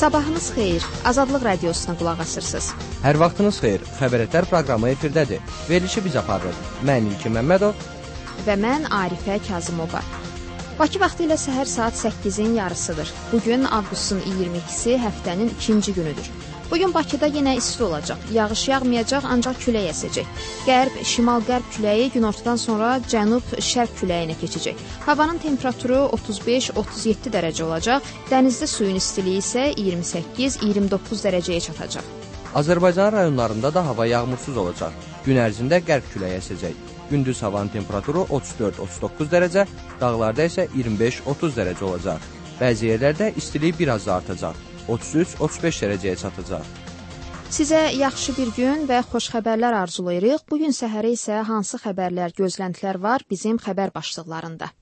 Sabahınız xeyir, Azadlıq Radiosuna qulaq asırsınız. Hər vaxtınız xeyir, Xəbərətər proqramı efirdədir. Verilişi biz aparırıq. Mən İlkin Məmmədov və mən Arifə Kazımova. Bakı vaxtı ilə səhər saat 8-in yarısıdır. Bugün avqustun 22-si həftənin ikinci günüdür. Bugün Bakıda yenə isti olacaq. Yağış yağmayacaq, ancaq külək əsəcək. Qərb, şimal-qərb küləyi günortadan sonra cənub-şərq küləyinə keçəcək. Havanın temperaturu 35-37 dərəcə olacaq. Dənizdə suyun istiliyi isə 28-29 dərəcəyə çatacaq. Azərbaycan rayonlarında da hava yağmursuz olacaq. Gün ərzində qərb küləyi əsəcək. Gündüz havanın temperaturu 34-39 dərəcə, dağlarda isə 25-30 dərəcə olacaq. Bəzi yerlərdə istilik biraz da artacaq. 33-35 dərəcəyə çatacaq. Sizə yaxşı bir gün və xoş xəbərlər arzulayırıq. Bugün səhərə isə hansı xəbərlər, gözləntilər var bizim xəbər başlıqlarında?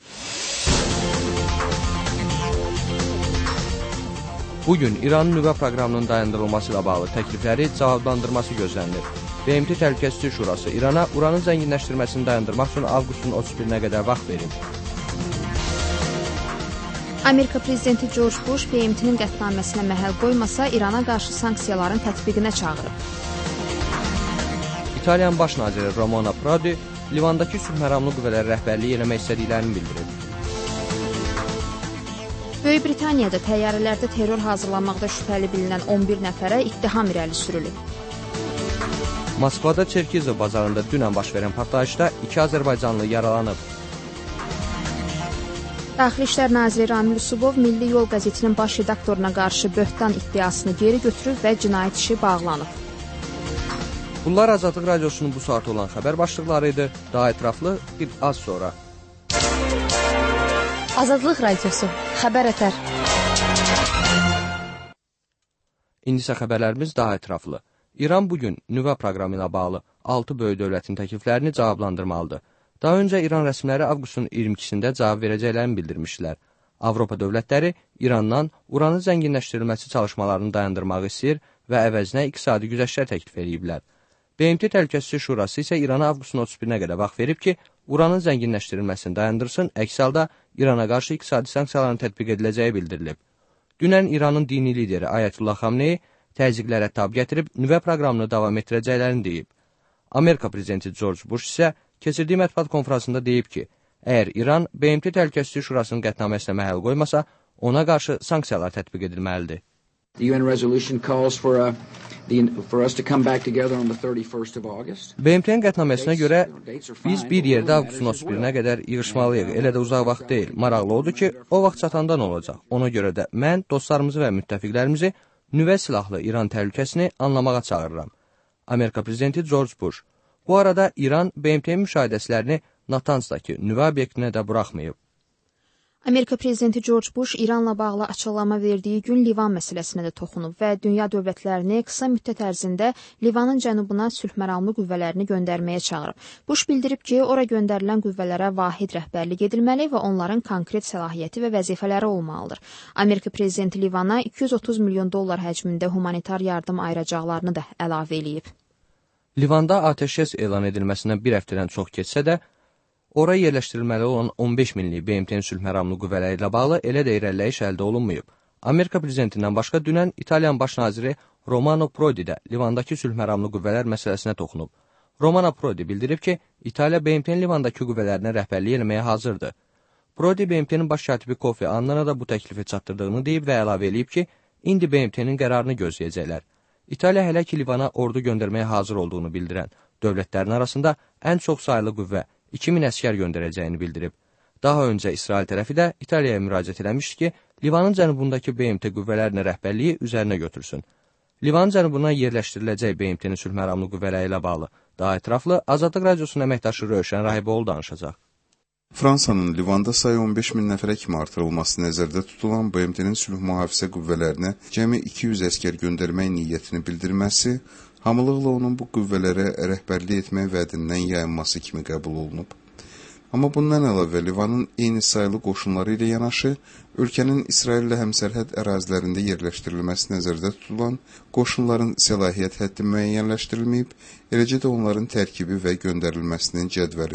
Bugün İranın nüvə proqramının dayandırılması ilə bağlı təklifləri cavablandırması gözlənilir. BMT Təhlükəsizlik Şurası İrana uranın zənginləşdirməsini dayandırmaq üçün avqustun 31-nə qədər vaxt verir. Amerika prezidenti George Bush BMT-nin qətnaməsinə məhəl qoymasa İrana qarşı sanksiyaların tətbiqinə çağırıb. İtaliyanın baş naziri Romano Prodi Livandakı sülhməramlı qüvvələrə rəhbərlik eləmək istədiklərini bildirib. Böyük Britaniyada təyyarələrdə terror hazırlanmaqda şübhəli bilinən 11 nəfərə ittiham irəli sürülüb. Moskvada Çerkezov bazarında dünən baş verən partlayışda 2 azərbaycanlı yaralanıb. Daxili İşlər naziri Ramil Usubov Milli Yol qəzetinin baş redaktoruna qarşı böhtan iddiasını geri götürüb və cinayət işi bağlanıb. Bunlar Azadlıq Radiosunun bu saat olan xəbər başlıqları idi. Daha ətraflı bir az sonra. Azadlıq Radiosu, Xəbərətər. İndi isə xəbərlərimiz daha ətraflı. İran bugün nüvə proqramı ilə bağlı 6 böyük dövlətin təkliflərini cavablandırmalıdır. Daha öncə İran rəsmiləri avqustun 22-sində cavab verəcəklərini bildirmişdilər. Avropa dövlətləri İrandan uranın zənginləşdirilməsi çalışmalarını dayandırmağı istəyir və əvəzinə iqtisadi güzəştlər təklif ediblər. BMT Təhlükəsizlik Şurası isə İrana avqustun 31-nə qədər vaxt verib ki, uranın zənginləşdirilməsini dayandırsın, əks halda İrana qarşı iqtisadi sanksiyaların tətbiq ediləcəyi bildirilib. Dünən İranın dini lideri Ayətullah Xamneyi təzyiqlərə tab gətirib nüvə proqramını davam etdirəcəklərini deyib. Amerika prezidenti George Bush isə keçirdiyi mətbuat konfransında deyib ki, əgər İran BMT Təhlükəsizlik Şurasının qətnaməsinə məhəl qoymasa, ona qarşı sanksiyalar tətbiq edilməlidir. BMT-nin qətnaməsinə görə biz bir yerdə avqustun 31-nə qədər yığışmalıyıq. Elə də uzaq vaxt deyil. Maraqlı odur ki, o vaxt çatanda nə olacaq? Ona görə də mən dostlarımızı və müttəfiqlərimizi nüvə silahlı İran təhlükəsini anlamağa çağırıram. Amerika prezidenti George Bush. Bu arada İran BMT-nin müşahidəçilərini Natansdakı nüvə obyektinə də buraxmayıb. Amerika prezidenti George Bush İranla bağlı açıqlama verdiyi gün Livan məsələsinə də toxunub və dünya dövlətlərini qısa müddət ərzində Livanın cənubuna sülhməramlı qüvvələrini göndərməyə çağırıb. Bush bildirib ki, ora göndərilən qüvvələrə vahid rəhbərlik edilməli və onların konkret səlahiyyəti və vəzifələri olmalıdır. Amerika prezidenti Livana 230 milyon dollar həcmində humanitar yardım ayıracaqlarını da əlavə eləyib. Livanda atəşkəs elan edilməsindən bir həftədən çox keçsə də, ora yerləşdirilməli olan 15 minlik BMT-nin sülhməramlı qüvvələri ilə bağlı elə də irəliləyiş əldə olunmayıb. Amerika prezidentindən başqa dünən İtaliyan baş naziri Romano Prodi də Livandakı sülhməramlı qüvvələr məsələsinə toxunub. Romano Prodi bildirib ki, İtaliya BMT-nin Livandakı qüvvələrinə rəhbərlik etməyə hazırdır. Prodi BMT-nin baş katibi Kofi Annana da bu təklifi çatdırdığını deyib və əlavə eləyib ki, indi BMT-nin qərarını gözləyəcəklər. İtaliya hələ ki Livana ordu göndərməyə hazır olduğunu bildirən dövlətlərin arasında ən çox saylı qüvvə 2000 əskər göndərəcəyini bildirib. Daha öncə İsrail tərəfi də İtaliyaya müraciət eləmişdi ki, Livanın cənubundakı BMT qüvvələrinə rəhbərliyi üzərinə götürsün. Livanın cənubuna yerləşdiriləcək BMT-nin sülhməramlı qüvvələri ilə bağlı daha ətraflı Azadlıq Radiosunun əməkdaşı Rövşən Rahiboğlu danışacaq. Fransanın Livanda sayı 15 min nəfərə kimi artırılması nəzərdə tutulan BMT-nin sülh mühafizə qüvvələrinə cəmi 200 əskər göndərmək niyyətini bildirməsi, hamılıqla onun bu qüvvələrə rəhbərlik etmək vədindən yayınması kimi qəbul olunub. Amma bundan əlavə Livanın eyni saylı qoşunları ilə yanaşı, ölkənin İsraillə həmsərhəd ərazilərində yerləşdirilməsi nəzərdə tutulan qoşunların səlahiyyət həddi müəyyənləşdirilməyib, eləcə də onların tərkibi və göndərilməsinin cədvəli.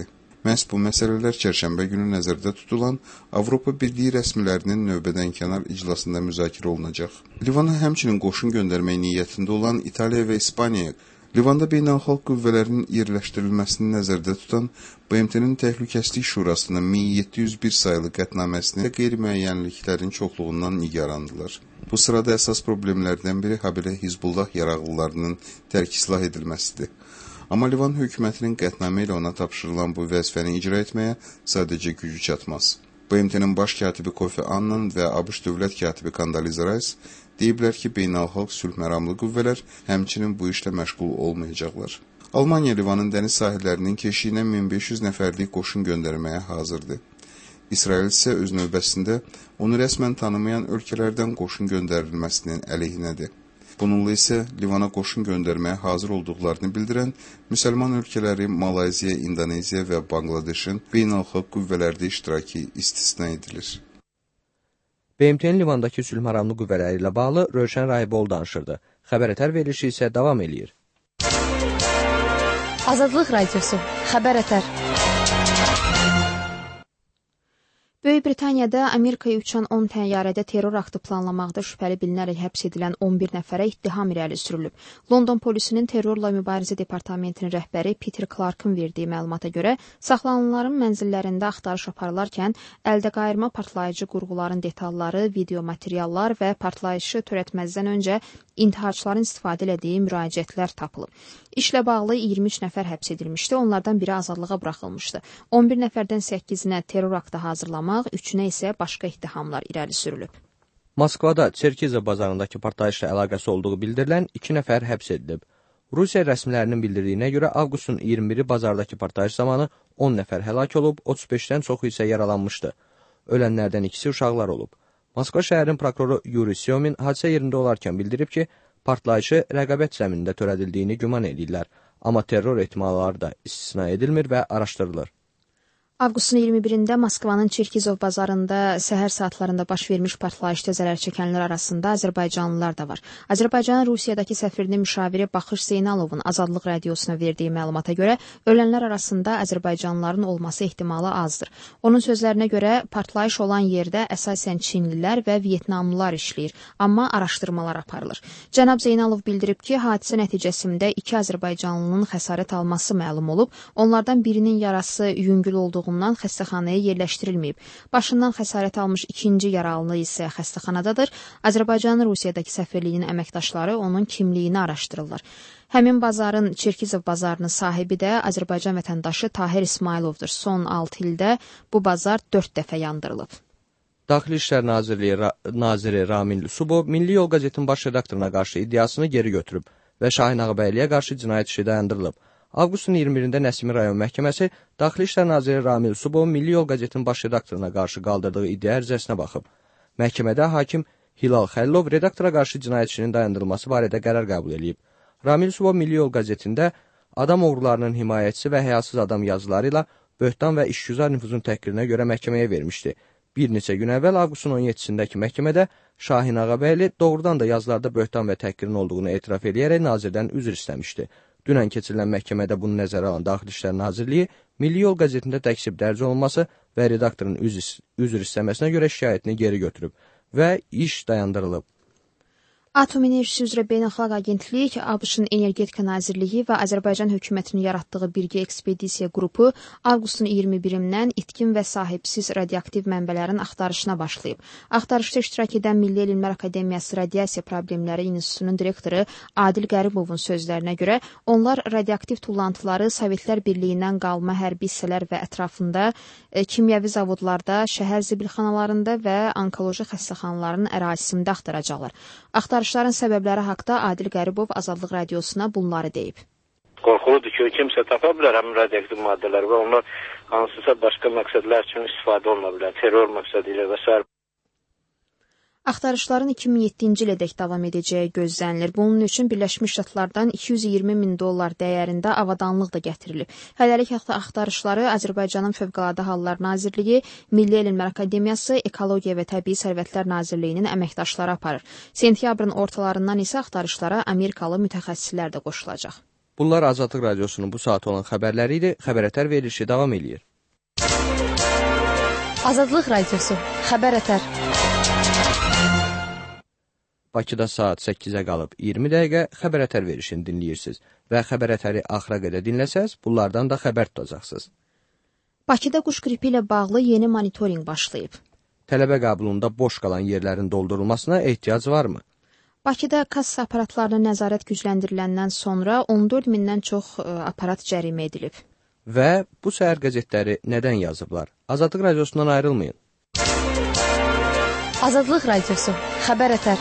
Məhz bu məsələlər çərşənbə günü nəzərdə tutulan Avropa Birliyi rəsmilərinin növbədənkənar iclasında müzakirə olunacaq. Livana həmçinin qoşun göndərmək niyyətində olan İtaliya və İspaniya, Livanda beynəlxalq qüvvələrin yerləşdirilməsini nəzərdə tutan BMT-nin Təhlükəsizlik Şurasının 1701 sayılı qətnaməsində qeyri-müəyyənliklərin çoxluğundan nigarandılar. Bu sırada əsas problemlərdən biri habelə Hizbullah yaraqlılarının tərk islah edilməsidir. Amma Livan hökumətinin qətnamə ilə ona tapşırılan bu vəzifəni icra etməyə sadəcə gücü çatmaz. BMT-nin baş katibi Kofi Annan və ABŞ dövlət katibi Condoleezza Rice deyiblər ki, beynəlxalq sülh məramlı qüvvələr həmçinin bu işlə məşğul olmayacaqlar. Almaniya Livanın dəniz sahillərinin keşiyinə 1500 nəfərlik qoşun göndərməyə hazırdır. İsrail isə öz növbəsində onu rəsmən tanımayan ölkələrdən qoşun göndərilməsinin əleyhinədir. Bununla isə Livana qoşun göndərməyə hazır olduqlarını bildirən müsəlman ölkələri Malayziya, İndoneziya və Bangladeşin beynəlxalq qüvvələrdə iştirakı istisna edilir. BMT-nin Livandakı sülh məramlı qüvvələri ilə bağlı Rövşən Rahiboğlu danışırdı. Xəbər verilişi isə davam eləyir. Azadlıq Radiosu, Xəbər Ətər. Böyük Britaniyada Amerikaya uçan 10 təyyarədə terror aktı planlamaqda şübhəli bilinərək həbs edilən 11 nəfərə ittiham irəli sürülüb. London polisinin terrorla mübarizə departamentinin rəhbəri Peter Clarkın verdiyi məlumata görə saxlanılanların mənzillərində axtarış aparılarkən əldə qayırma partlayıcı qurğuların detalları, video materiallar və partlayışı törətməzdən öncə intiharçıların istifadə etdiyi müraciətlər tapılıb. İşlə bağlı 23 nəfər həbs edilmişdi, onlardan biri azadlığa buraxılmışdı. 11 nəfərdən 8-nə terror aktı hazırlamaq, 3-nə isə başqa ittihamlar irəli sürülüb. Moskvada Çerkeza bazarındakı partlayışla əlaqəsi olduğu bildirilən 2 nəfər həbs edilib. Rusiya rəsmilərinin bildirdiyinə görə avqustun 21-i bazardakı partlayış zamanı 10 nəfər həlak olub, 35-dən çoxu isə yaralanmışdı. Ölənlərdən ikisi uşaqlar olub. Moskva şəhərinin prokuroru Yuri Syomin hadisə yerində olarkən bildirib ki, partlayışı rəqabət zəminində törədildiyini güman edirlər, amma terror ehtimalları da istisna edilmir və araşdırılır. Avqustun 21-də Moskvanın Çerkizov bazarında səhər saatlarında baş vermiş partlayışda zərər çəkənlər arasında Azərbaycanlılar da var. Azərbaycanın Rusiyadakı səfirinin müşaviri Baxış Zeynalovun Azadlıq Radiosuna verdiyi məlumata görə ölənlər arasında Azərbaycanlıların olması ehtimalı azdır. Onun sözlərinə görə partlayış olan yerdə əsasən Çinlilər və Vyetnamlılar işləyir, amma araşdırmalar aparılır. Cənab Zeynalov bildirib ki, hadisə nəticəsində 2 Azərbaycanlının xəsarət alması məlum olub, onlardan birinin yarası yüngül olduğu xəstəxanaya yerləşdirilməyib. Başından xəsarət almış ikinci yaralını isə xəstəxanadadır. Azərbaycanın Rusiyadakı səfirliyinin əməkdaşları onun kimliyini araşdırırlar. Həmin bazarın Çerkizov bazarının sahibi də Azərbaycan vətəndaşı Tahir İsmayılovdur. Son 6 ildə bu bazar 4 dəfə yandırılıb. Daxili İşlər Naziri Ramil Yusubov Milli Yol qəzetinin baş redaktoruna qarşı iddiasını geri götürüb və Şahin Ağabəyliyə qarşı cinayət işi dayandırılıb. Avqustun 21-də Nəsimi rayon məhkəməsi Daxili İşlər Naziri Ramil Yusubov Milli Yol qəzetinin baş redaktoruna qarşı qaldırdığı iddia ərizəsinə baxıb. Məhkəmədə hakim Hilal Xəlilov redaktora qarşı cinayət işinin dayandırılması barədə qərar qəbul edib. Ramil Yusubov Milli Yol qəzetində adam oğrularının himayəçisi və həyasız adam yazıları ilə böhtan və işgüzar nüfuzun təhqirinə görə məhkəməyə vermişdi. Bir neçə gün əvvəl avqustun 17-sindəki məhkəmədə Şahin Ağabəyli doğrudan da yazılarda böhtan və təhqirin olduğunu etiraf edərək nazirdən üzr istəmişdi. Dünən keçirilən məhkəmədə bunu nəzərə alan Daxili İşlər Nazirliyi Milli Yol qəzetində təksib dərc olunması və redaktorun üzr istəməsinə görə şikayətini geri götürüb və iş dayandırılıb. Atom Enerjisi üzrə Beynəlxalq Agentlik, ABŞ-ın Energetika Nazirliyi və Azərbaycan hökumətinin yaratdığı birgə ekspedisiya qrupu avqustun 21-dən itkin və sahibsiz radioaktiv mənbələrin axtarışına başlayıb. Axtarışda iştirak edən Milli Elmlər Akademiyası Radiasiya Problemləri İnstitutunun direktoru Adil Qəribovun sözlərinə görə onlar radioaktiv tullantıları Sovetlər Birliyindən qalma hərbi hissələr və ətrafında kimyəvi zavodlarda, şəhər zibilxanalarında və onkoloji xəstəxanaların ərazisində axtaracaqlar. Axtarışların səbəbləri haqda Adil Qəribov Azadlıq Radiosuna bunları deyib. Qorxuludur ki, kimsə tapa bilər həmin radioaktiv maddələr və onlar hansısa başqa məqsədlər üçün istifadə oluna bilər, terror məqsədi ilə və s. Axtarışların 2007-ci ilədək davam edəcəyi gözlənilir. Bunun üçün Birləşmiş Ştatlardan $220.000 dəyərində avadanlıq da gətirilib. Hələlik axtarışları Azərbaycanın Fövqəladə Hallar Nazirliyi, Milli Elmlər Akademiyası, Ekologiya və Təbii Sərvətlər Nazirliyinin əməkdaşları aparır. Sentyabrın ortalarından isə axtarışlara Amerikalı mütəxəssislər də qoşulacaq. Bunlar Azadlıq Radiosunun bu saat olan xəbərləri idi. Xəbər Ətər verilişi davam edir. Azadlıq Radiosu. Xəbər ətər. Bakıda saat 8-ə qalıb 20 dəqiqə xəbər ətər verişini dinləyirsiniz və xəbər ətəri axıra qədər dinləsəz, bunlardan da xəbər tutacaqsınız. Bakıda quş qripi ilə bağlı yeni monitorinq başlayıb. Tələbə qəbulunda boş qalan yerlərin doldurulmasına ehtiyac varmı? Bakıda kassa aparatlarına nəzarət gücləndiriləndən sonra 14 mindən çox aparat cərimə edilib. Və bu səhər qəzetləri nədən yazıblar? Azadlıq Radiosundan ayrılmayın. Azadlıq Radiosu. Xəbər ətər.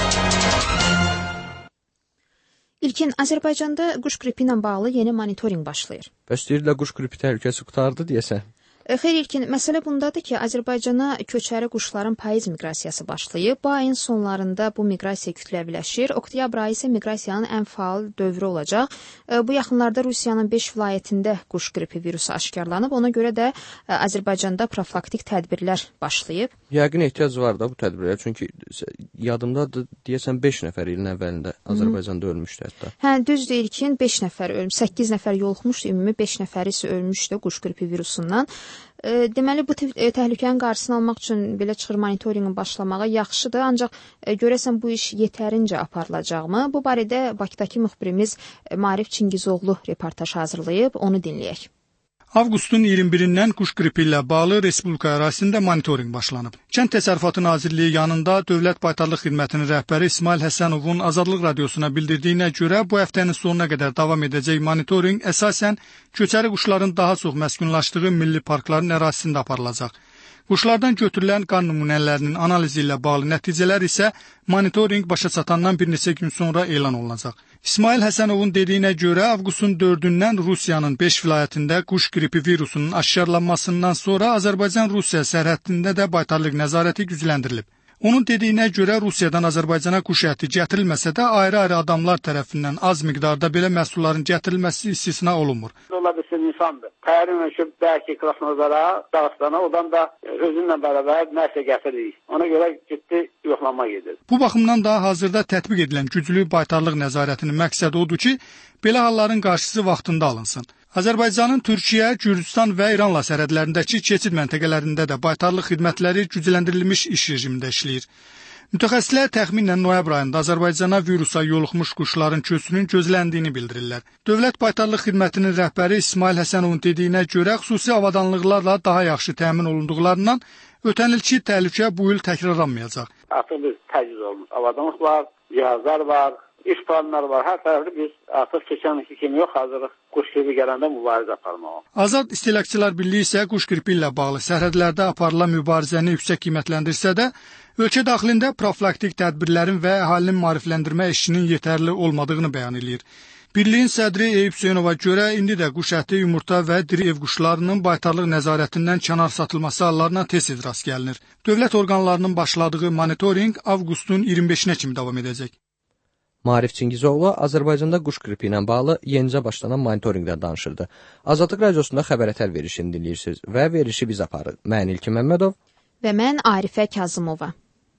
İlkin Azərbaycanda quş qripi ilə bağlı yeni monitorinq başlayır. Bəs deyirlər quş qripi təhlükəsi qurtardı deyəsən. Xeyr İlkin, məsələ bundadır ki, Azərbaycana köçəri quşların payız miqrasiyası başlayıb. Bu ayın sonlarında bu miqrasiya kütləviləşir. Oktyabr ayı isə miqrasiyanın ən faal dövrü olacaq. Bu yaxınlarda Rusiyanın 5 vilayətində quş qripi virusu aşkarlanıb. Ona görə də Azərbaycanda profilaktik tədbirlər başlayıb. Yəqin ehtiyac var da bu tədbirlərə, çünki yadımdadır, deyəsən 5 nəfər ilin əvvəlində Azərbaycanda ölmüşdü hətta. Hə, düzdür İlkin, 5 nəfər ölmüş, 8 nəfər yoluxmuşdu, ümumi 5 nəfər isə ölmüşdü quş qripi virusundan. Deməli, bu təhlükənin qarşısını almaq üçün belə çıxır monitorinqin başlamağı yaxşıdır, ancaq görəsən bu iş yetərincə aparılacaqmı? Bu barədə Bakıdakı müxbirimiz Maarif Çingizoğlu reportaj hazırlayıb, onu dinləyək. Avqustun 21-dən quş qripi ilə bağlı Respublika ərazisində monitorinq başlanıb. Kənd Təsərrüfatı Nazirliyi yanında Dövlət Baytarlıq Xidmətinin rəhbəri İsmail Həsənovun Azadlıq Radiosuna bildirdiyinə görə bu həftənin sonuna qədər davam edəcək monitorinq əsasən köçəri quşların daha çox məskunlaşdığı milli parkların ərazisində aparılacaq. Quşlardan götürülən qan nümunələrinin analizi ilə bağlı nəticələr isə monitorinq başa çatandan bir neçə gün sonra elan olunacaq. İsmail Həsənovun dediyinə görə avqustun 4-dən Rusiyanın 5 vilayətində quş qripi virusunun aşkarlanmasından sonra Azərbaycan-Rusiya sərhədində də baytarlıq nəzarəti gücləndirilib. Onun dediyinə görə Rusiyadan Azərbaycana quş əti gətirilməsə də ayrı-ayrı adamlar tərəfindən az miqdarda belə məhsulların gətirilməsi istisna olunmur. Ola bilsin insandır. Təyyarın ölçüb bəlkə Krasnodara, Dağıstana, odan da özünlə bərabər nəsə gətiririk. Ona görə ciddi yoxlama gedir. Bu baxımdan da hazırda tətbiq edilən güclü baytarlıq nəzarətinin məqsədi odur ki, belə halların qarşısı vaxtında alınsın. Azərbaycanın Türkiyə, Gürcüstan və İranla sərhədlərindəki keçid məntəqələrində də baytarlıq xidmətləri gücləndirilmiş iş rejimində işləyir. Mütəxəssislər təxminən noyabr ayında Azərbaycana virusa yoluxmuş quşların köçünün gözləndiyini bildirirlər. Dövlət Baytarlıq Xidmətinin rəhbəri İsmail Həsənovun dediyinə görə xüsusi avadanlıqlarla daha yaxşı təmin olunduqlarından ötən ilki təhlükə bu il təkrarlanmayacaq. Artıq biz təchiz olunmuş avadanlıq var, cihazlar var, iş planları var. Hər tərəfli biz artıq keçən ilki kimi yox, hazırlıq quş qripi gələndə mübarizə aparmağa. Azad İstehlakçılar Birliyi isə quş qripi ilə bağlı sərhədlərdə aparılan mübarizəni yüksək qiymətləndirsə də, ölkə daxilində profilaktik tədbirlərin və əhalinin maarifləndirmə işinin yetərli olmadığını bəyan edir. Birliyin sədri Eyüp Hüseynova görə indi də quş əti, yumurta və diri ev quşlarının baytarlıq nəzarətindən kənar satılması hallarına tez rast gəlinir. Dövlət orqanlarının başladığı monitorinq avqustun 25-nə kimi davam edəcək. Maarif Çingizoğlu Azərbaycanda quş qripi ilə bağlı yenicə başlanan monitorinqdən danışırdı. Azadlıq Radiosunda xəbər ətər verişini dinləyirsiniz və verişi biz aparırıq. Mən İlkin Məmmədov və mən Arifə Kazımova.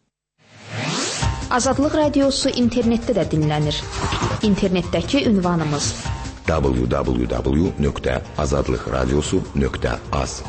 Azadlıq Radiosu internetdə də dinlənir. İnternetdəki ünvanımız www.azadlıqradiosu.az.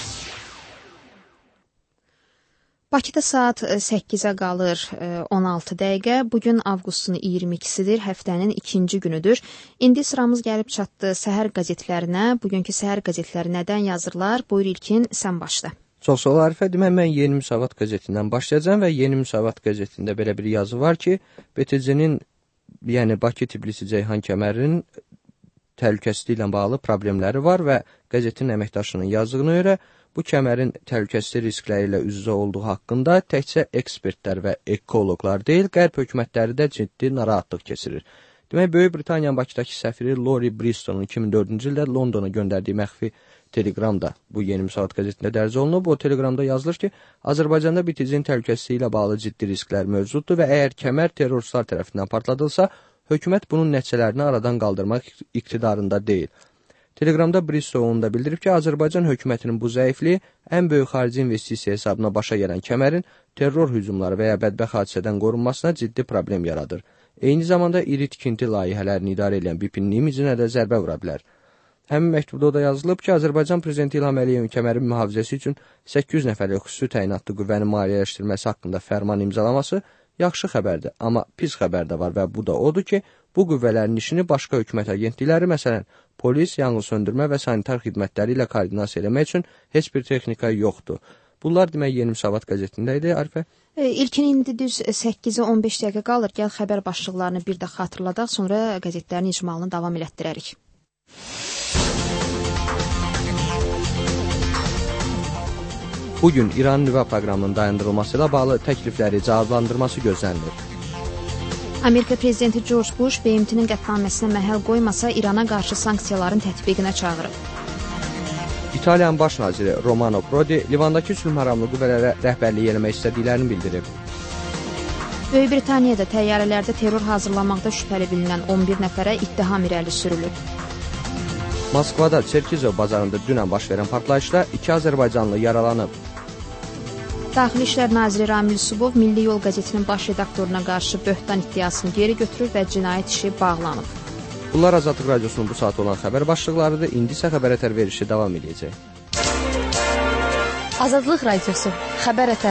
Bakıda saat 8-ə qalır 16 dəqiqə. Bugün avqustun 22-sidir, həftənin ikinci günüdür. İndi sıramız gəlib çatdı səhər qəzetlərinə. Bugünkü səhər qəzetləri nədən yazırlar? Buyur İlkin, sən başla. Çox sağ ol Arifə. Demək, mən Yeni Müsavat qəzetindən başlayacağım və Yeni Müsavat qəzetində belə bir yazı var ki, BTC-nin, yəni Bakı-Tbilisi-Ceyhan kəmərinin təhlükəsizliyi ilə bağlı problemləri var və qəzetin əməkdaşının yazdığına görə bu kəmərin təhlükəsizlik riskləri ilə üz-üzə olduğu haqqında təkcə ekspertlər və ekoloqlar deyil, qərb hökumətləri də ciddi narahatlıq keçirir. Demək, Böyük Britaniyanın Bakıdakı səfiri Lori Bristolun 2004-cü ildə Londona göndərdiyi məxfi teleqram da bu Yeni Müsavat qəzetində dərc olunub. O teleqramda yazılır ki, Azərbaycanda BTC-nin təhlükəsizliyi ilə bağlı ciddi risklər mövcuddur və əgər kəmər terroristlər tərəfindən partladılsa, hökumət bunun nəticələrini aradan qaldırmaq iqtidarında deyil. Teleqramda Bristol da bildirib ki, Azərbaycan hökumətinin bu zəifliyi ən böyük xarici investisiya hesabına başa gələn kəmərin terror hücumları və ya bədbəxt hadisədən qorunmasına ciddi problem yaradır. Eyni zamanda iri tikinti layihələrini idarə edən BIP-nin imicinə də zərbə vura bilər. Həmin məktubda da yazılıb ki, Azərbaycan prezidenti İlham Əliyevin kəmərin mühafizəsi üçün 800 nəfərlik xüsusi təyinatlı qüvvənin maliyyələşdirilməsi haqqında fərman imzalaması yaxşı xəbərdir. Amma pis xəbər də var və bu da odur ki, bu qüvvələrin işini başqa hökumət agentlikləri, məsələn, polis, yanğınsöndürmə və sanitar xidmətləri ilə koordinasiya eləmək üçün heç bir texnika yoxdur. Bunlar demək Yeni Müsavat qəzetində idi, Arifə. İlkin indi düz 8-ə 15 dəqiqə qalır. Gəl xəbər başlıqlarını bir də xatırladaq, sonra qəzetlərin icmalını davam elətdirərik. Bugün İranın nüvə proqramının dayandırılması ilə bağlı təklifləri cavablandırması gözlənilir. Amerika prezidenti George Bush BMT-nin qətnaməsinə məhəl qoymasa İrana qarşı sanksiyaların tətbiqinə çağırıb. İtaliyanın baş naziri Romano Prodi Livandakı sülh məramlı qüvvələrə rəhbərlik eləmək istədiklərini bildirib. Böyük Britaniyada təyyarələrdə terror hazırlamaqda şübhəli bilinən 11 nəfərə ittiham irəli sürülüb. Moskvada Çerkezov bazarında dünən baş verən partlayışda 2 azərbaycanlı yaralanıb. Daxili İşlər naziri Ramil Yusubov Milli Yol qəzetinin baş redaktoruna qarşı böhtan iddiasını geri götürür və cinayət işi bağlanıb. Bunlar Azadlıq Radiosunun bu saat olan xəbər başlıqlarıdır. İndi isə xəbər ətər verişi davam edəcək. Azadlıq Radiosu, xəbər ətər.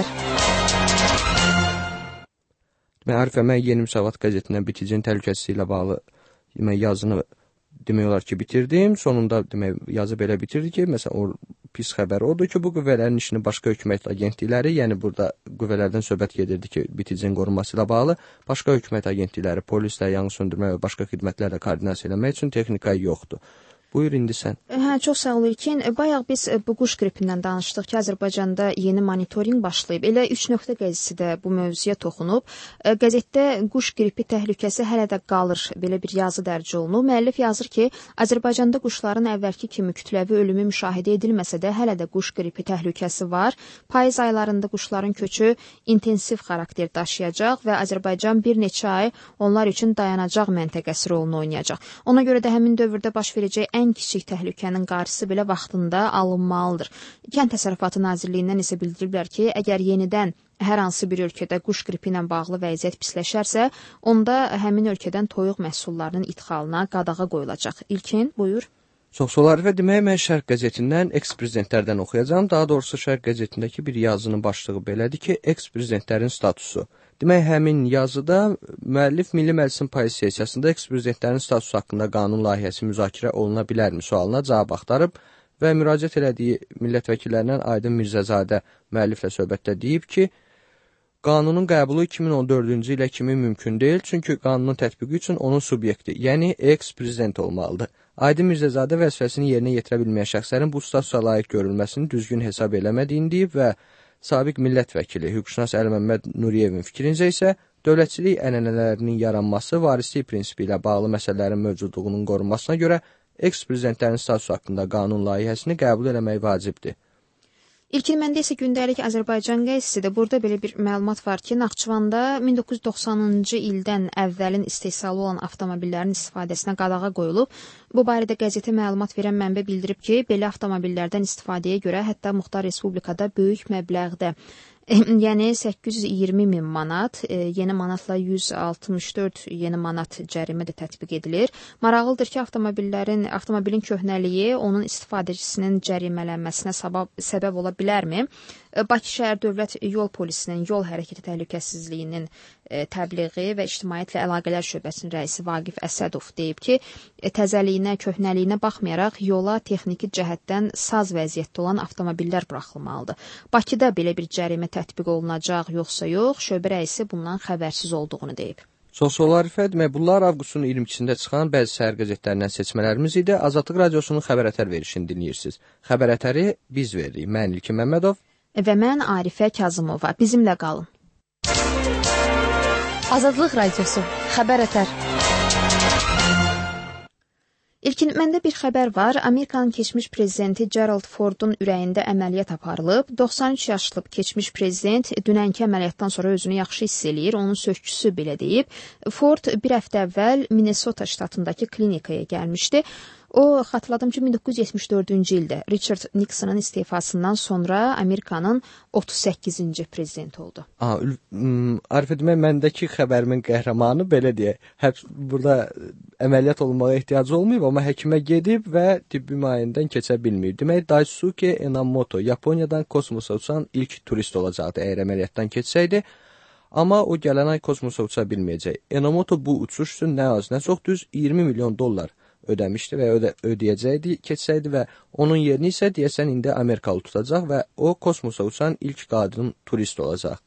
Arifə, mən Yeni Müsavat qəzetindən biticinin təhlükəsizliyi ilə bağlı yazını demək olar ki, bitirdim. Sonunda yazı belə bitirdi ki, məsələn, o pis xəbər odur ki, bu qüvvələrin işini başqa hökumət agentlikləri, yəni burada qüvvələrdən söhbət gedirdi ki, biticinin qorunması ilə bağlı başqa hökumət agentlikləri, polislə, yanğınsöndürmə və başqa xidmətlərlə koordinasiya eləmək üçün texnika yoxdur. Buyur indi sən. Çox sağ ol İlkin. Bayaq biz bu quş qripindən danışdıq ki, Azərbaycanda yeni monitorinq başlayıb. Elə 3 nöqtə qəzetçisi də bu mövzuya toxunub. Qəzetdə quş qripi təhlükəsi hələ də qalır. Belə bir yazı dərc olunub. Müəllif yazır ki, Azərbaycanda quşların əvvəlki kimi kütləvi ölümü müşahidə edilməsə də hələ də quş qripi təhlükəsi var. Payız aylarında quşların köçü intensiv xarakter daşıyacaq və Azərbaycan bir neçə ay onlar üçün dayanacaq məntəqəsi rolunu oynayacaq. Ona görə də həmin dövrdə baş verəcək ən kiçik təhlükənin qarşısı belə vaxtında alınmalıdır. Kənd Təsərrüfatı Nazirliyindən isə bildiriblər ki, əgər yenidən hər hansı bir ölkədə quş qripi ilə bağlı vəziyyət pisləşərsə, onda həmin ölkədən toyuq məhsullarının idxalına qadağa qoyulacaq. İlkin, buyur. Çox sağ ol Arifə. Demək, mən Şərq qəzetindən eks-prezidentlərdən oxuyacağam. Daha doğrusu Şərq qəzetindəki bir yazının başlığı belədir ki, eks-prezidentlərin statusu. Demək, həmin yazıda müəllif Milli Məclisin payız sessiyasında eks-prezidentlərin statusu haqqında qanun layihəsi müzakirə oluna bilərmi sualına cavab axtarıb və müraciət elədiyi millət vəkillərindən Aydın Mirzəzadə müəlliflə söhbətdə deyib ki, qanunun qəbulu 2014-cü ilə kimi mümkün deyil, çünki qanunun tətbiqi üçün onun subyekti, yəni eks-prezident olmalıdır. Aydın Mirzəzadə vəzifəsini yerinə yetirə bilməyən şəxslərin bu statusa layiq görülməsini düzgün hesab eləmədiyini deyib və sabiq millət vəkili hüquqşünas Əli-Məmməd Nuriyevin fikrincə isə dövlətçilik ənənələrinin yaranması, varislik prinsipi ilə bağlı məsələlərin mövcudluğunun qorunmasına görə eks-prezidentlərin statusu haqqında qanun layihəsini qəbul eləmək vacibdir. İlkin məndə isə gündəlik Azərbaycan qəzetçisidir. Burada belə bir məlumat var ki, Naxçıvanda 1990-cı ildən əvvəlin istehsalı olan avtomobillərin istifadəsinə qadağa qoyulub. Bu barədə qəzetə məlumat verən mənbə bildirib ki, belə avtomobillərdən istifadəyə görə hətta Muxtar Respublikada böyük məbləğdə, yəni 820 min manat, yeni manatla 164 yeni manat cərimə də tətbiq edilir. Maraqlıdır ki, avtomobilin köhnəliyi onun istifadəçisinin cərimələnməsinə səbəb ola bilərmi? Bakı şəhər Dövlət Yol Polisinin yol hərəkəti təhlükəsizliyinin təbliği və ictimaiyyətlə əlaqələr şöbəsinin rəisi Vaqif Əsədov deyib ki, təzəliyinə, köhnəliyinə baxmayaraq yola texniki cəhətdən saz vəziyyətdə olan avtomobillər buraxılmalıdır. Bakıda belə bir cərimə tətbiq olunacaq, yoxsa yox, şöbə rəisi bundan xəbərsiz olduğunu deyib. Çox sağ ol Arifə. Bunlar avqustun 22-sində çıxan bəzi səhər qəzetlərindən seçmələrimiz idi. Azadlıq Radiosunun xəbər ətər verişini dinləyirsiniz. Xəbər ətəri biz veririk. Mən İlkin Məmmədov və mən Arifə Kazımova. Bizimlə qalın. Azadlıq Radiosu, xəbər ətər. İlkin, məndə bir xəbər var. Amerikanın keçmiş prezidenti Gerald Fordun ürəyində əməliyyat aparılıb. 93 yaşlı keçmiş prezident dünənki əməliyyatdan sonra özünü yaxşı hiss eləyir. Onun söhküsü belə deyib. Ford bir həftə əvvəl Minnesota ştatındakı klinikaya gəlmişdi. O, xatırladım ki, 1974-cü ildə Richard Nixon'ın istefasından sonra Amerikanın 38-ci prezidenti oldu. Arif, demək, məndəki xəbərimin qəhrəmanı belə deyək, burada əməliyyat olunmağa ehtiyacı olmayıb, amma həkimə gedib və tibbi müayinədən keçə bilməyib. Demək, Daisuke Enomoto Yaponiyadan kosmosa uçan ilk turist olacaqdı əgər əməliyyatdan keçsəydi. Amma o gələn ay kosmosa uça bilməyəcək. Enomoto bu uçuş üçün nə az, nə çox düz 20 milyon dollar ödəmişdi və ödəyəcəkdi, keçsəydi və onun yerini isə deyəsən indi Amerikalı tutacaq və o kosmosa uçan ilk qadın turist olacaq.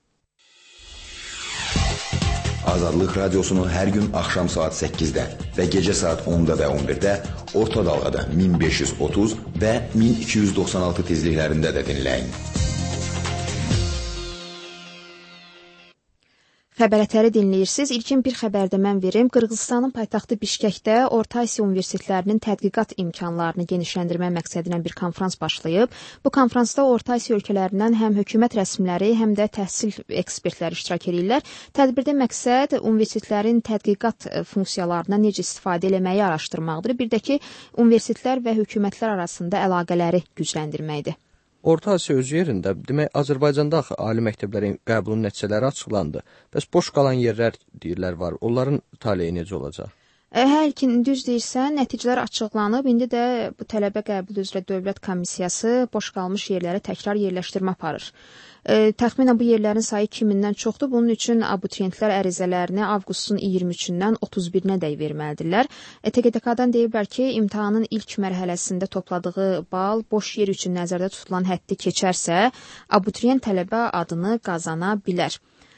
Azadlıq Radiosunu hər gün axşam saat 8-də və gecə saat 10-da və 11-də orta dalğada 1530 və 1296 tezliklərində də dinləyin. Xəbərətləri dinləyirsiniz. İlkin bir xəbərdə mən verim. Qırğızstanın paytaxtı Bişkəkdə Orta Asiya universitetlərinin tədqiqat imkanlarını genişləndirmə məqsədilə bir konfrans başlayıb. Bu konfransda Orta Asiya ölkələrindən həm hökumət rəsmiləri, həm də təhsil ekspertləri iştirak edirlər. Tədbirdə məqsəd universitetlərin tədqiqat funksiyalarına necə istifadə etməyi araşdırmaqdır. Bir də ki, universitetlər və hökumətlər arasında əlaqələri gücləndirməkdir. Orta Asiya öz yerində, demək, Azərbaycanda ali məktəblərin qəbulun nəticələri açıqlandı. Bəs boş qalan yerlər deyirlər var. Onların taleyi necə olacaq? Hər kim düz deyirsən, nəticələr açıqlanıb. İndi də bu tələbə qəbulu üzrə Dövlət Komissiyası boş qalmış yerlərə təkrar yerləşdirmə aparır. Təxminən bu yerlərin sayı 2000-dən çoxdur. Bunun üçün abituriyentlər ərizələrini avqustun 23-dən 31-nə dək verməlidirlər. TQDK-dan deyiblər ki, imtahanın ilk mərhələsində topladığı bal boş yer üçün nəzərdə tutulan həddi keçərsə, abituriyent tələbə adını qazana bilər.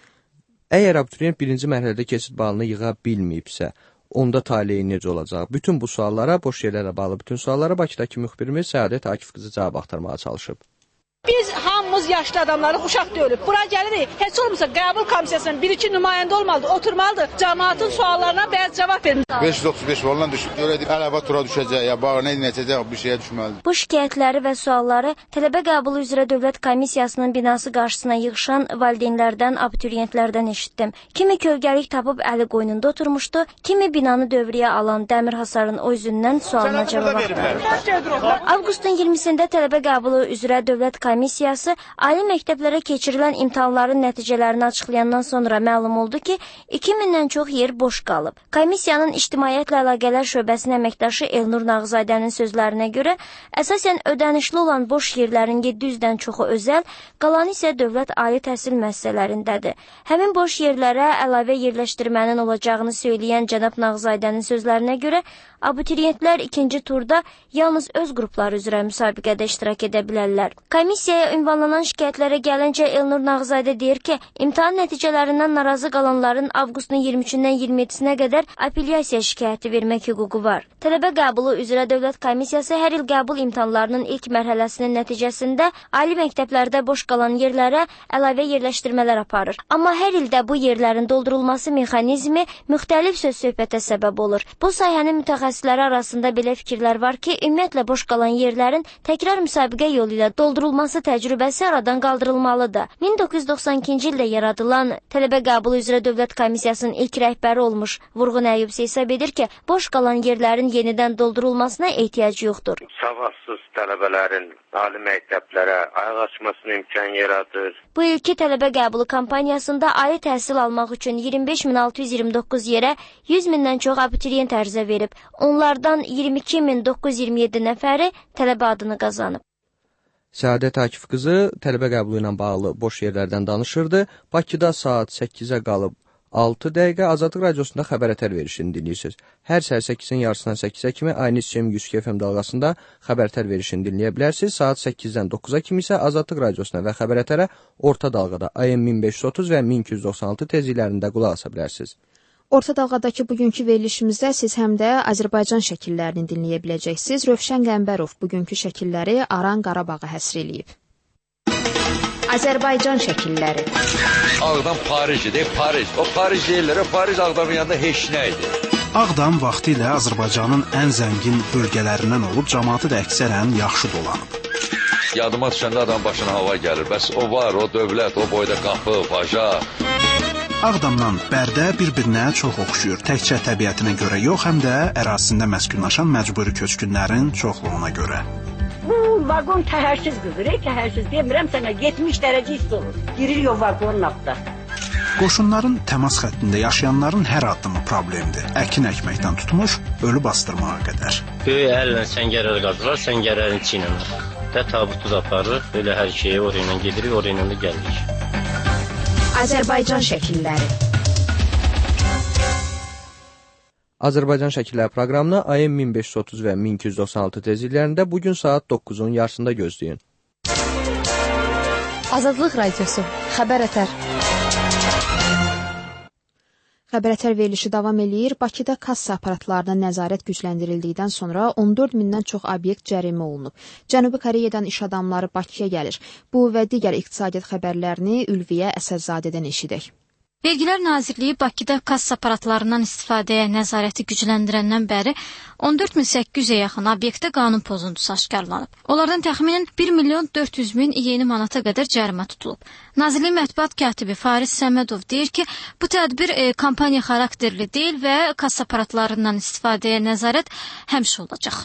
Əgər abituriyent birinci mərhələdə keçid balını yığa bilməyibsə, onda taleyi necə olacaq? Bütün bu suallara, boş yerlərlə bağlı bütün suallara Bakıdakı müxbirimiz Səadət Akif qızı cavab axtarmağa çalışıb. Biz hamımız yaşlı adamlarıq, uşaq deyilib. Bura gəlirik, heç olmasa qəbul komissiyasının bir-iki nümayəndə olmalıdır, oturmalıdır. Cəmaatın suallarına bəzi cavab verin. 535 vallan düşüb, görədik, əlavə tura düşəcək, ya bağı nə dinləyəcək, bir şeyə düşməlidir. Bu şikayətləri və sualları tələbə qəbulu üzrə Dövlət Komissiyasının binası qarşısına yığışan valideynlərdən, abituriyentlərdən eşitdim. Kimi kölgəlik tapıb əli qoynunda oturmuşdu, kimi binanı dövrəyə alan dəmir hasarın o üzündən sualına cavab axtardı. Avqustun 20-sində tələbə qəbulu üzrə Dövlət Komissiyası ali məktəblərə keçirilən imtahanların nəticələrini açıqlayandan sonra məlum oldu ki, 2000-dən çox yer boş qalıb. Komissiyanın İctimaiyyətlə Əlaqələr şöbəsinin əməkdaşı Elnur Nağzadənin sözlərinə görə, əsasən ödənişli olan boş yerlərin 700-dən çoxu özəl, qalanı isə dövlət ali təhsil müəssisələrindədir. Həmin boş yerlərə əlavə yerləşdirmənin olacağını söyləyən cənab Nağzadənin sözlərinə görə, abituriyentlər ikinci turda yalnız öz qrupları üzrə müsabiqədə iştirak edə bilərlər. Komissiyaya ünvanlanan şikayətlərə gəlincə Elnur Nağzadə deyir ki, imtahan nəticələrindən narazı qalanların avqustun 23-dən 27-sinə qədər apellyasiya şikayəti vermək hüququ var. Tələbə qəbulu üzrə Dövlət Komissiyası hər il qəbul imtahanlarının ilk mərhələsinin nəticəsində ali məktəblərdə boş qalan yerlərə əlavə yerləşdirmələr aparır. Amma hər ildə bu yerlərin doldurulması mexanizmi müxtəlif söz-söhbətə səbəb olur. Bu sahənin mütəxəssisləri arasında belə fikirlər var ki, ümumiyyətlə boş qalan yerlərin təkrar müsabiqə yolu ilə doldurulması təcrübəsi aradan qaldırılmalıdır. 1992-ci ildə yaradılan tələbə qəbulu üzrə Dövlət Komissiyasının ilk rəhbəri olmuş Vurğun Əyyub hesab edir ki, boş qalan yerlərin yenidən doldurulmasına ehtiyac yoxdur. Savadsız tələbələrin ali məktəblərə ayaq açmasına imkan yaradır. Bu ilki tələbə qəbulu kampaniyasında ali təhsil almaq üçün 25.629 yerə 100.000-dən çox abituriyent ərizə verib. Onlardan 22.927 nəfəri tələbə adını qazanıb. Səadət Akif qızı tələbə qəbulu ilə bağlı boş yerlərdən danışırdı. Bakıda saat 8-ə qalıb 6 dəqiqə Azadlıq Radiosunda xəbər verişini dinləyirsiniz. Hər səhər 8-in yarısından 8-ə kimi Aynis Cem 102 FM dalğasında xəbər verişini dinləyə bilərsiniz. Saat 8-dən 9-a kimi isə Azadlıq Radiosuna və xəbərətərə orta dalğada AM 1530 və 1296 tezliklərində qulaq asa bilərsiniz. Orta dalğadakı bugünkü verilişimizdə siz həm də Azərbaycan şəkillərini dinləyə biləcəksiniz. Rövşən Qəmbərov bugünkü şəkilləri Aran Qarabağa həsr eləyib. Azərbaycan şəkilləri. Ağdam Paris idi, Paris. O Paris deyirlər, Paris Ağdamın yanında heç nə idi. Ağdam vaxtilə Azərbaycanın ən zəngin bölgələrindən olub, cəmaatı da əksərən yaxşı dolanıb. Yadıma düşəndə adam başına hava gəlir. Bəs o var, o dövlət, o boyda qapı, baca. Ağdamdan Bərdə bir-birinə çox oxşuyur. Təkcə təbiətinə görə yox, həm də ərazisində məskunlaşan məcburi köçkünlərin çoxluğuna görə. Bu vaqon təhərsiz qızır, təhərsiz demirəm sənə 70 dərəcə isti olur. Girir o vaqonun altında. Qoşunların təmas xəttində yaşayanların hər addımı problemdir. Əkin əkməkdən tutmuş, ölü bastırmağa qədər. Böyük əllə səngərəli qazılar, səngərəlin içi ilə və tabutuz aparır. Belə hər şeyi oraya gedirik, oraya da gəlirik. Azərbaycan şəkilləri. Azərbaycan şəkilləri proqramını AM 1530 və 1296 tezliklərində bugün saat 9-un yarısında gözləyin. Azadlıq Radiosu, Xəbər Ətər. Xəbər verilişi davam eləyir. Bakıda kassa aparatlarına nəzarət gücləndirildikdən sonra 14 mindən çox obyekt cərimə olunub. Cənubi Koreyadan iş adamları Bakıya gəlir. Bu və digər iqtisadiyyat xəbərlərini Ülviyə Əsədzadədən eşidək. Vergilər Nazirliyi Bakıda kassa aparatlarından istifadəyə nəzarəti gücləndirəndən bəri 14.800-ə yaxın obyektdə qanun pozuntusu aşkarlanıb. Onlardan təxminən 1.400.000 yeni manata qədər cərimə tutulub. Nazirliyin mətbuat katibi Faris Səmədov deyir ki, bu tədbir kampaniya xarakterli deyil və kassa aparatlarından istifadəyə nəzarət həmişə olacaq.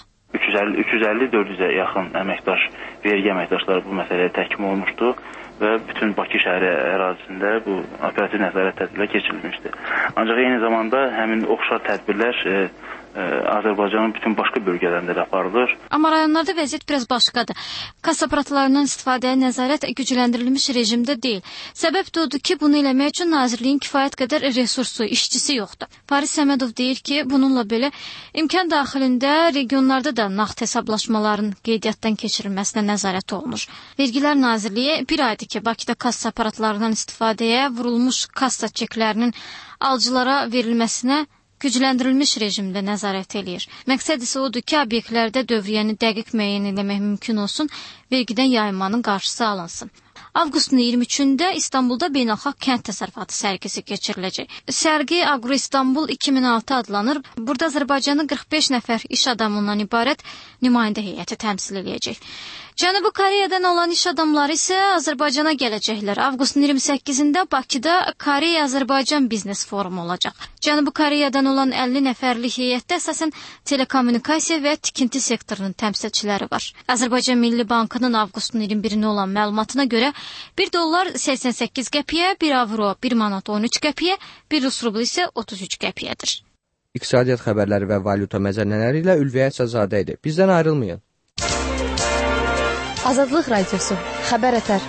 350-400-ə yaxın əməkdaş, vergi əməkdaşları bu məsələyə təhkim olmuşdu və bütün Bakı şəhəri ərazisində bu operativ nəzarət tədbirlər keçirilmişdi. Ancaq eyni zamanda həmin oxşar tədbirlər Azərbaycanın bütün başqa bölgələrində də aparılır. Amma rayonlarda vəziyyət biraz başqadır. Kassa aparatlarından istifadəyə nəzarət gücləndirilmiş rejimdə deyil. Səbəb də odur ki, bunu eləmək üçün Nazirliyin kifayət qədər resursu, işçisi yoxdur. Faris Səmədov deyir ki, bununla belə imkan daxilində regionlarda da nağd hesablaşmaların qeydiyyatdan keçirilməsinə nəzarət olunur. Vergilər Nazirliyi bir aydır ki, Bakıda kassa aparatlarından istifadəyə vurulmuş kassa çeklərinin alıcılara verilməsinə gücləndirilmiş rejimdə nəzarət eləyir. Məqsəd isə odur ki, obyektlərdə dövriyyəni dəqiq müəyyən etmək mümkün olsun, vergidən yayınmanın qarşısı alınsın. Avqustun 23-də İstanbulda beynəlxalq kənd təsərrüfatı sərgisi keçiriləcək. Sərgi Agro İstanbul 2006 adlanır. Burada Azərbaycanın 45 nəfər iş adamından ibarət nümayəndə heyəti təmsil edəcək. Cənubi Koreyadan olan iş adamları isə Azərbaycana gələcəklər. Avqustun 28-də Bakıda Koreya-Azərbaycan biznes forumu olacaq. Cənubi Koreyadan olan 50 nəfərlik heyətdə əsasən telekommunikasiya və tikinti sektorunun təmsilçiləri var. Azərbaycan Milli Bankının avqustun 21-nə olan məlumatına görə $1 88 qəpiyə, 1 avro 1 manat 13 qəpiyə, 1 rus rublu isə 33 qəpiyədir. İqtisadiyyat xəbərləri və valyuta məzənnələri ilə Ülviyə Əsədzadə idi. Bizdən ayrılmayın. Azadlıq Radiosu, Xəbər Ətər.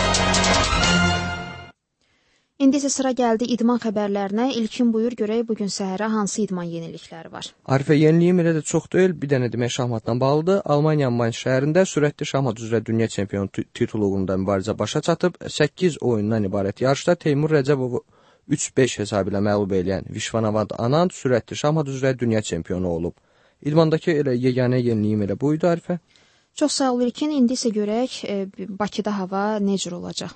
İndi isə sıra gəldi idman xəbərlərinə. İlkin buyur görək bugün səhərə hansı idman yenilikləri var? Arifə, yeniliyim elə də çox deyil. Bir dənə demək şahmatdan bağlıdır. Almaniyanın Mainz şəhərində sürətli şahmat üzrə dünya çempionu titulu uğrunda mübarizə başa çatıb. 8 oyundan ibarət yarışda Teymur Rəcəbovu 3-5 hesabı ilə məğlub edən Vişvanavad Anand sürətli şahmat üzrə dünya çempionu olub. İdmandakı elə yeganə yeniliyim elə buydu, Arifə. Çox sağ ol İlkin. İndi isə görək Bakıda hava necə olacaq?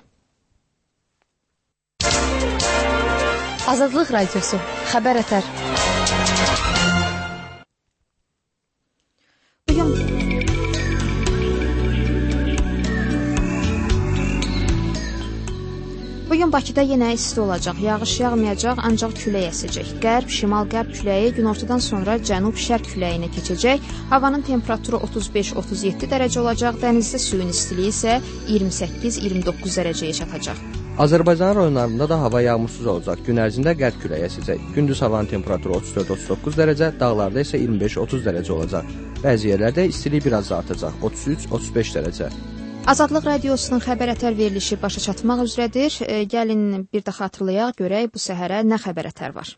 Azadlıq Radiosu, Xəbər Ətər. Bugün Bakıda yenə isti olacaq. Yağış yağmayacaq, ancaq külək əsəcək. Qərb, şimal-qərb küləyi günortadan sonra cənub-şərq küləyinə keçəcək. Havanın temperaturu 35-37 dərəcə olacaq. Dənizdə suyun istiliyi isə 28-29 dərəcəyə çatacaq. Azərbaycan rayonlarında da hava yağmursuz olacaq. Gün ərzində qərb küləyi əsəcək. Gündüz havanın temperaturu 34-39 dərəcə, dağlarda isə 25-30 dərəcə olacaq. Bəzi yerlərdə istilik biraz da artacaq. 33-35 dərəcə. Azadlıq Radiosunun Xəbər Ətər verilişi başa çatmaq üzrədir. Gəlin bir də xatırlayaq, görək bu səhərə nə Xəbər Ətər var.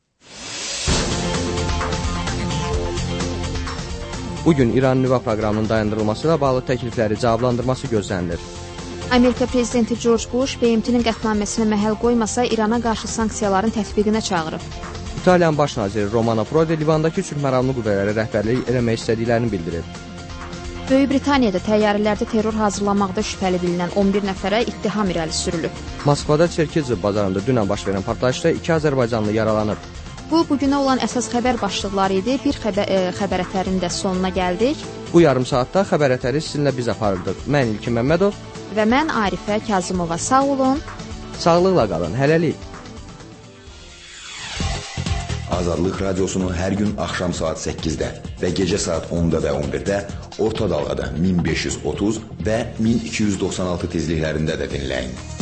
Bugün İran nüvə proqramının dayandırılması ilə bağlı təklifləri cavablandırması gözlənilir. Amerika prezidenti George Bush BMT-nin qətnaməsinə məhəl qoymasa İrana qarşı sanksiyaların tətbiqinə çağırıb. İtaliyanın baş naziri Romano Prodi Livandakı sülh məramlı qüvvələrə rəhbərlik eləmək istədiklərini bildirib. Böyük Britaniyada təyyarələrdə terror hazırlamaqda şübhəli bilinən 11 nəfərə ittiham irəli sürülüb. Moskvada Çerkezi bazarında dünən baş verən partlayışda 2 azərbaycanlı yaralanıb. Bugünə olan əsas xəbər başlıqları idi. Bir xəbər ətərin də sonuna gəldik. Bu yarım saatda xəbər ətəri sizinlə biz apardıq. Mən İlkin Məmmədov və mən Arifə Kazımova. Sağ olun. Sağlıqla qalın. Hələlik. Azadlıq Radiosunu hər gün axşam saat 8-də və gecə saat 10-da və 11-də orta dalğada 1530 və 1296 tezliklərində də dinləyin.